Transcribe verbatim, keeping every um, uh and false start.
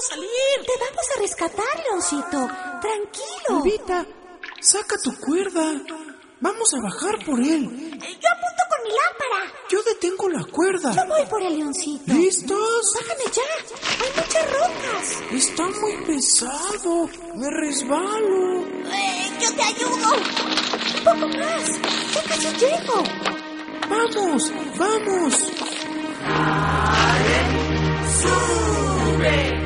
salir. Te vamos a rescatar, Leoncito. Tranquilo. Evita, saca tu cuerda. Vamos a bajar por él. Yo apunto con mi lámpara. Yo detengo la cuerda. Yo voy por el Leoncito. ¿Listos? Bájame ya. Hay muchas rocas. Está muy pesado. Me resbalo. Eh, yo te ayudo. Un poco más. Ya casi llego. Vamos, vamos. ¡Sube!